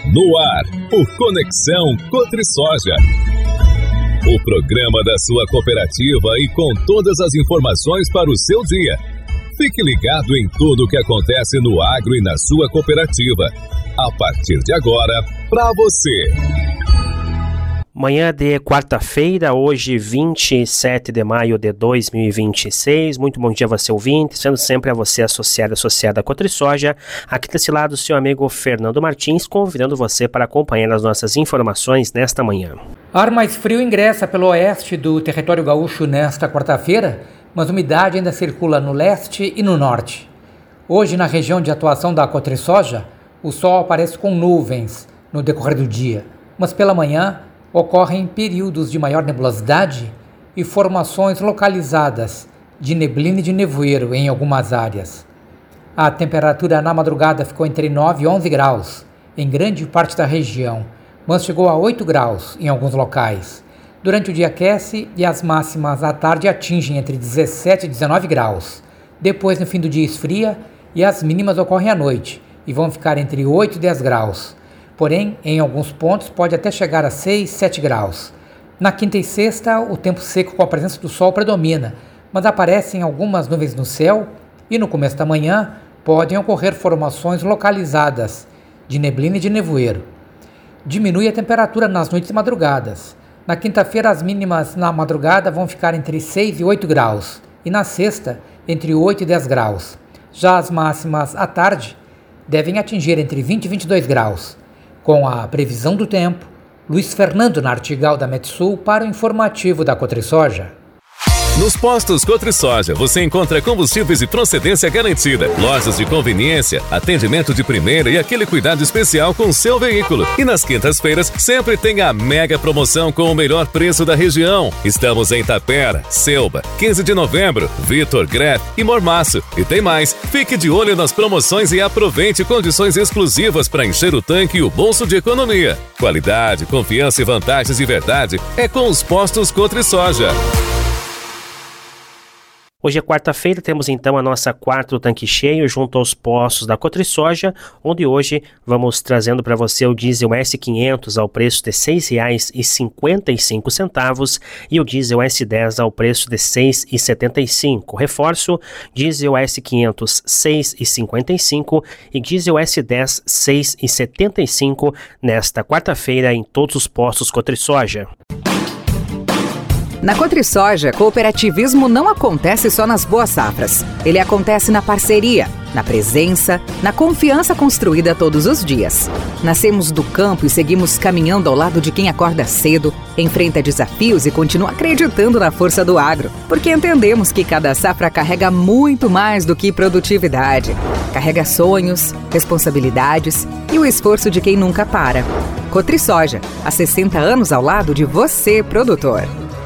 No ar, o Conexão Cotrisoja. O programa da sua cooperativa e com todas as informações para o seu dia. Fique ligado em tudo o que acontece no agro e na sua cooperativa. A partir de agora, para você. Manhã de quarta-feira, hoje 27 de maio de 2026. Muito bom dia a você ouvinte, sendo sempre a você associada à Cotrisoja. Aqui desse lado, seu amigo Fernando Martins, convidando você para acompanhar as nossas informações nesta manhã. Ar mais frio ingressa pelo oeste do território gaúcho nesta quarta-feira, mas umidade ainda circula no leste e no norte. Hoje, na região de atuação da Cotrisoja, o sol aparece com nuvens no decorrer do dia, mas pela manhã ocorrem períodos de maior nebulosidade e formações localizadas de neblina e de nevoeiro em algumas áreas. A temperatura na madrugada ficou entre 9 e 11 graus em grande parte da região, mas chegou a 8 graus em alguns locais. Durante o dia aquece e as máximas à tarde atingem entre 17 e 19 graus. Depois, no fim do dia, esfria e as mínimas ocorrem à noite e vão ficar entre 8 e 10 graus. Porém, em alguns pontos pode até chegar a 6, 7 graus. Na quinta e sexta, o tempo seco com a presença do sol predomina, mas aparecem algumas nuvens no céu e no começo da manhã podem ocorrer formações localizadas de neblina e de nevoeiro. Diminui a temperatura nas noites e madrugadas. Na quinta-feira, as mínimas na madrugada vão ficar entre 6 e 8 graus e na sexta, entre 8 e 10 graus. Já as máximas à tarde devem atingir entre 20 e 22 graus. Com a previsão do tempo, Luiz Fernando Nartigal da Metsul para o informativo da Cotrisoja. Nos postos Cotrisoja você encontra combustíveis de procedência garantida, lojas de conveniência, atendimento de primeira e aquele cuidado especial com o seu veículo. E nas quintas-feiras sempre tem a mega promoção com o melhor preço da região. Estamos em Tapera, Selba, 15 de novembro, Vitor, Greff e Mormaço. E tem mais, fique de olho nas promoções e aproveite condições exclusivas para encher o tanque e o bolso de economia. Qualidade, confiança e vantagens de verdade é com os postos Cotrisoja. Hoje é quarta-feira, temos então a nossa quarto tanque cheio junto aos postos da Cotrisoja, onde hoje vamos trazendo para você o diesel S500 ao preço de R$ 6,55 e o diesel S10 ao preço de R$ 6,75. Reforço, diesel S500 R$ 6,55 e diesel S10 R$ 6,75 nesta quarta-feira em todos os postos Cotrisoja. Na Cotrisoja, cooperativismo não acontece só nas boas safras. Ele acontece na parceria, na presença, na confiança construída todos os dias. Nascemos do campo e seguimos caminhando ao lado de quem acorda cedo, enfrenta desafios e continua acreditando na força do agro, porque entendemos que cada safra carrega muito mais do que produtividade. Carrega sonhos, responsabilidades e o esforço de quem nunca para. Cotrisoja, há 60 anos ao lado de você, produtor.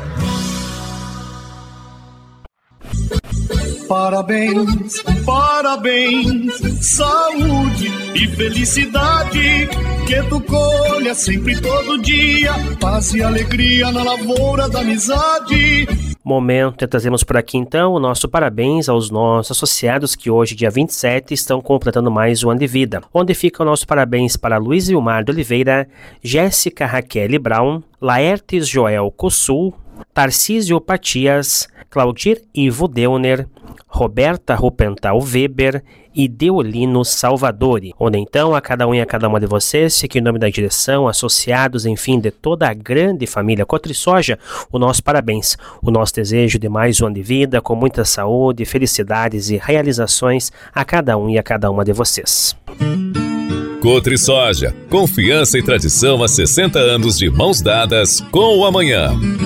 Parabéns, parabéns, saúde e felicidade, que tu colha sempre todo dia, paz e alegria na lavoura da amizade. Momento, trazemos por aqui então o nosso parabéns aos nossos associados que hoje, dia 27, estão completando mais um ano de vida. Onde fica o nosso parabéns para Luiz Vilmar de Oliveira, Jéssica Raquel Brown, Laertes Joel Cossul, Tarcísio Patias, Claudir Ivo Deuner, Roberta Rupental Weber e Deolino Salvadori. Onde então a cada um e a cada uma de vocês, fica em nome da direção, associados, enfim, de toda a grande família Cotrisoja, o nosso parabéns, o nosso desejo de mais um ano de vida, com muita saúde, felicidades e realizações a cada um e a cada uma de vocês. Cotrisoja, confiança e tradição há 60 anos de mãos dadas com o amanhã.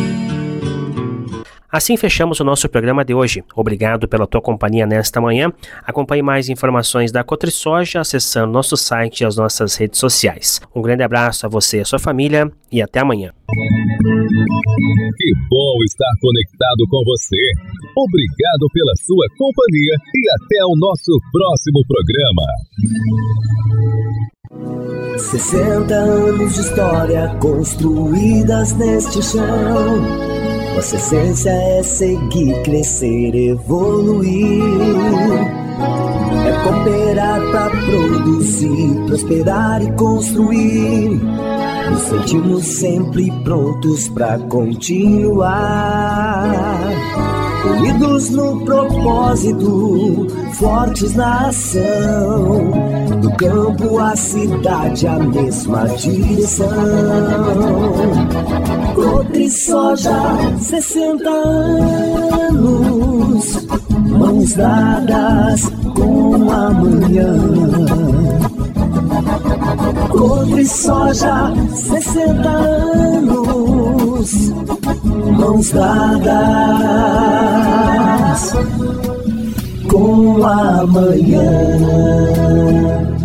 Assim fechamos o nosso programa de hoje. Obrigado pela tua companhia nesta manhã. Acompanhe mais informações da Cotrisoja acessando nosso site e as nossas redes sociais. Um grande abraço a você e a sua família e até amanhã. Que bom estar conectado com você. Obrigado pela sua companhia e até o nosso próximo programa. 60 anos de história construídas neste chão. Nossa essência é seguir, crescer, evoluir. É cooperar pra produzir, prosperar e construir. Nos sentimos sempre prontos pra continuar. Unidos no propósito, fortes na ação. Do campo à cidade, a mesma direção. Cotrisoja, 60 anos, mãos dadas com amanhã. Cotrisoja, 60 anos, mãos dadas com amanhã.